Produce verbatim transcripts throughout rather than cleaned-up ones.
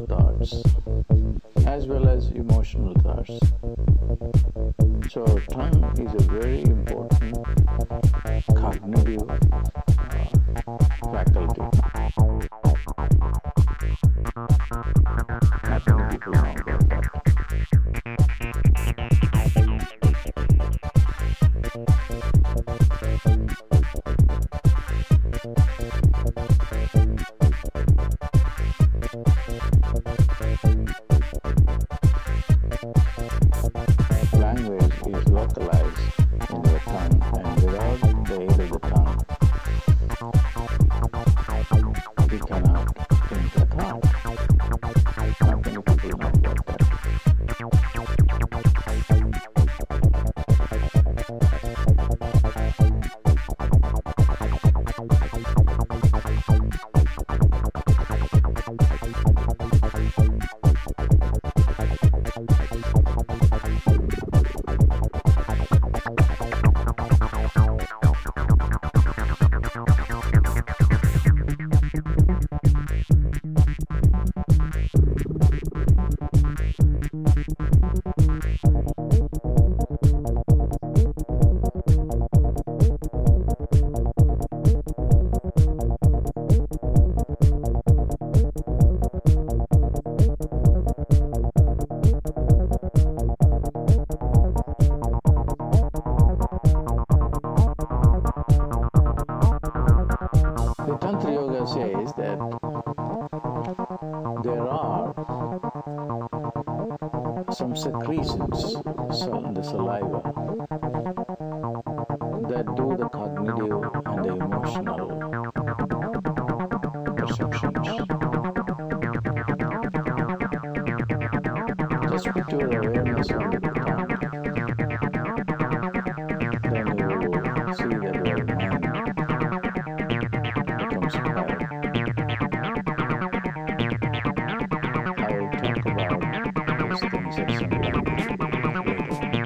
thoughts as well as emotional thoughts. So tongue is a very important cognitive uh, faculty. Not many people know about that. Language is localized in the tongue, and without the aid of the tongue, we cannot think a thought. Not many people know about that. The Tantra Yoga says that there are some secretions in the saliva that do the cognitive and the emotional perceptions. Just put your awareness on the tongue, then you will see that your mind becomes quiet. I will talk about these things at some point later.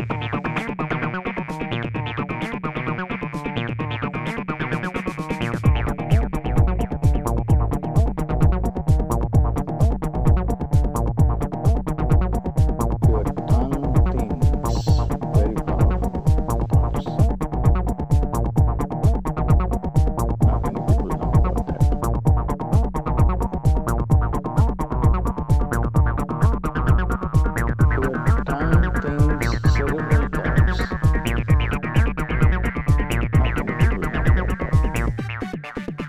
Your tongue thinks very powerful thoughts. Not many people know about that. Your tongue thinks cerebral thoughts. Not many people know about that.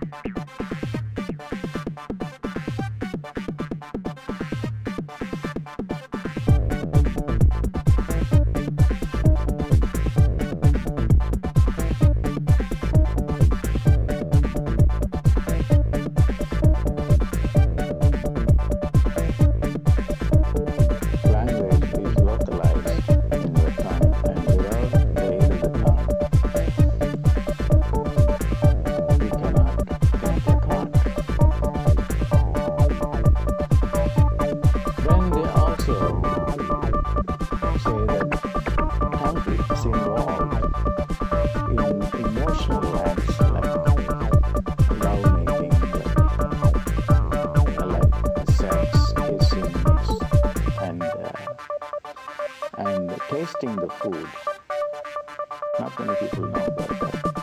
Language is localized in your tongue, and without the aid of the tongue, we cannot think a thought. Then they also say that tongue is involved in emotional acts like love-making, like, like sex, kissing, and uh, and tasting the food. Not many people know about that.